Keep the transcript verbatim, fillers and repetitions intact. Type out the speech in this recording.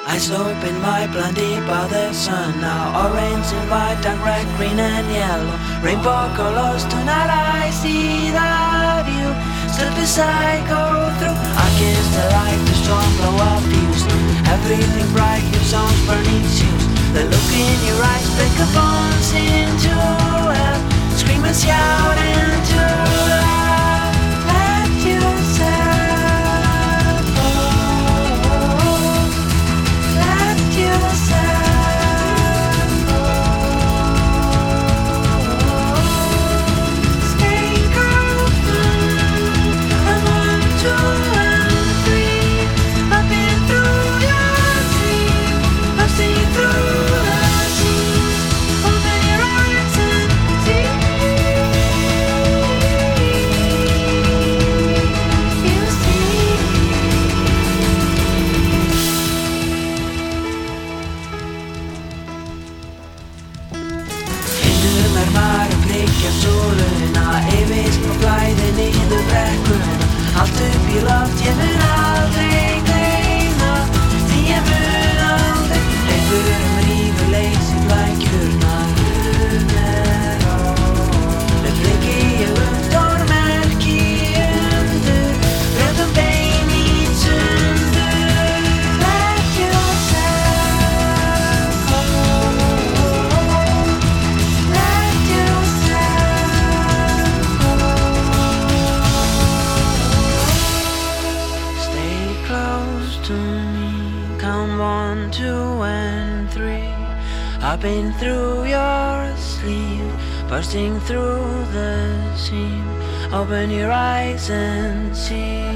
Eyes open wide, blinded by the sun. Now orange and white and red, green and yellow. Rainbow colors, tonight I see the view. Stood beside, go through. I kiss the light, the storm blow up views. Everything bright, your songs burning shoes. The look in your eyes, break a bones into hell. Scream and shout into love. Let yourself go. Let yourself go. Stay calm. I'm one, two, and three. I've been through your dream. I've seen through the seas. Open your eyes and see. You see. Hindum er maður blikja sóluna. Yfirst og flæði niður brekkuna. Allt upp í loft, ég mun aldrei gleyma. Því ég mun aldrei. Hleypur rífur leysi flækjurnar. Um er á. Með bliki ég um stórmerki undur. Brjótum bein í sundur. Let yourself go. Let yourself go. Stay close to me. Count one, two, and three. I've been through your sleeve, bursting through the seam. Open your eyes and see.